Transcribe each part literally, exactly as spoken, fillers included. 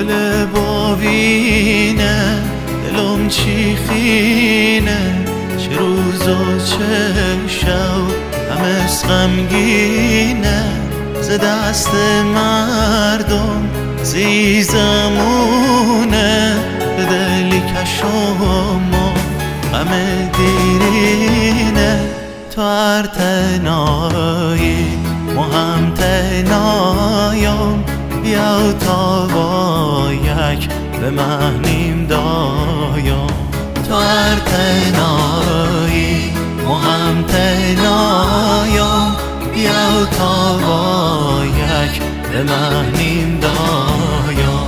گل باوینه دلم چیخینه، چه روز و چه شب همه غمگینه. ز دست مردم زیزمونه، به دلی کشما غم دیرینه. تو هر تنایی ما هم تنایم، بیا تا با یک به مهنیم دایم. تو هر تنایی ما هم تنایم، بیا تا با یک به مهنیم دایم.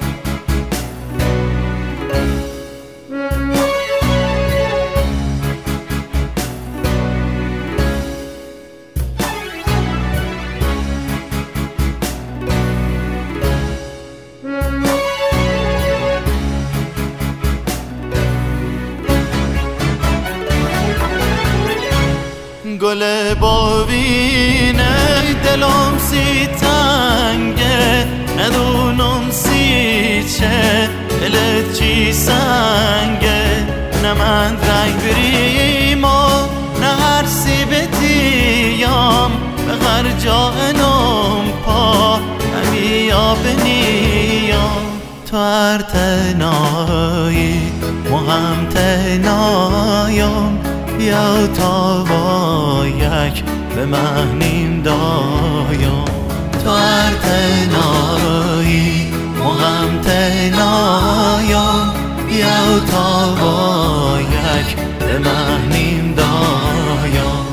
گل باوینه دلم سی تنگه، ندونم سی چه دلت چی سنگه. نه من رنگ بریم و نه هر سیبتیم، به هر جا انم پا همی آبنیم. تو هر تنایی ما هم تنایم، بیا تا با یک به مهنیم دایم. تو هر تنایی ما هم تنایم، بیا تا با یک به مهنیم دایم.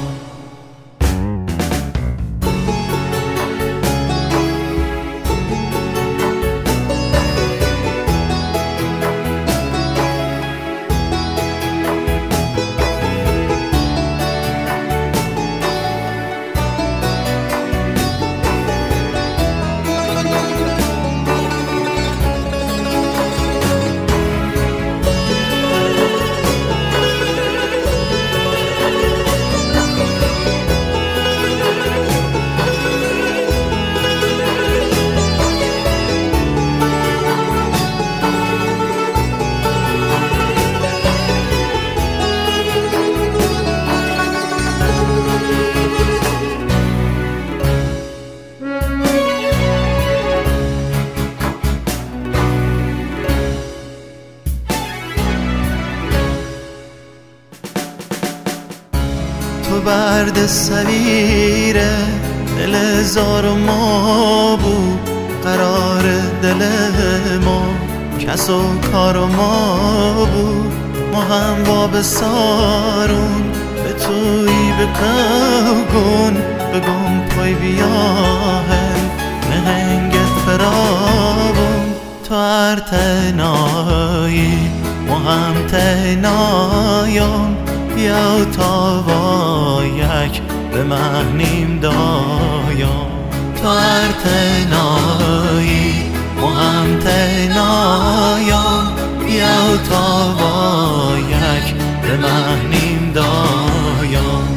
تو برد سویره دل زار ما بود، قرار دل ما کس و کار ما بود. ما هم باب سارون به توی بکن بگم پای بیاهم نهنگت فرابون. تو هر تنایی ما هم تنایم، بیا تا با یک به مهنیم دایم. تو هر تنایی ما هم تنایم، بیا تا با یک به مهنیم دایم.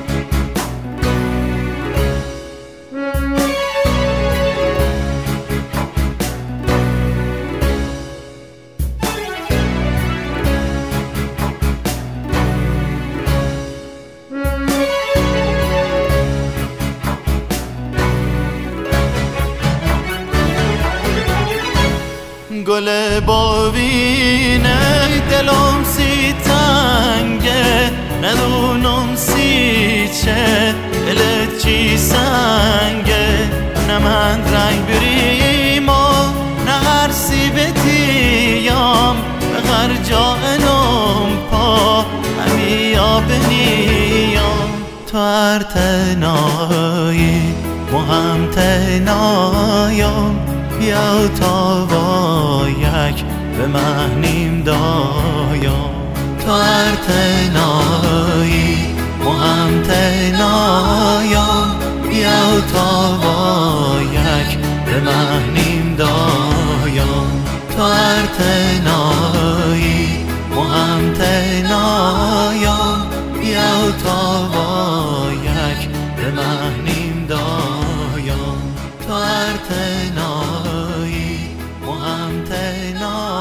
گل باوینه دلم سی تنگه، ندونم سی چه دلت چی سنگه. نه من رنگ بریم و نه هر سیبتیم، به هر جا انم پا همی آبنیم. تو هر تنایی ما هم تنایم، بیا تا با یک به مهنیم دایم. تو هر تنایی ما هم تنایم، بیا تا با یک به مهنیم دایم. تو هر تنایی ما هم تنایم، بیا تا با یک به مهنیم دایم. تو هر تنایی ما هم تنها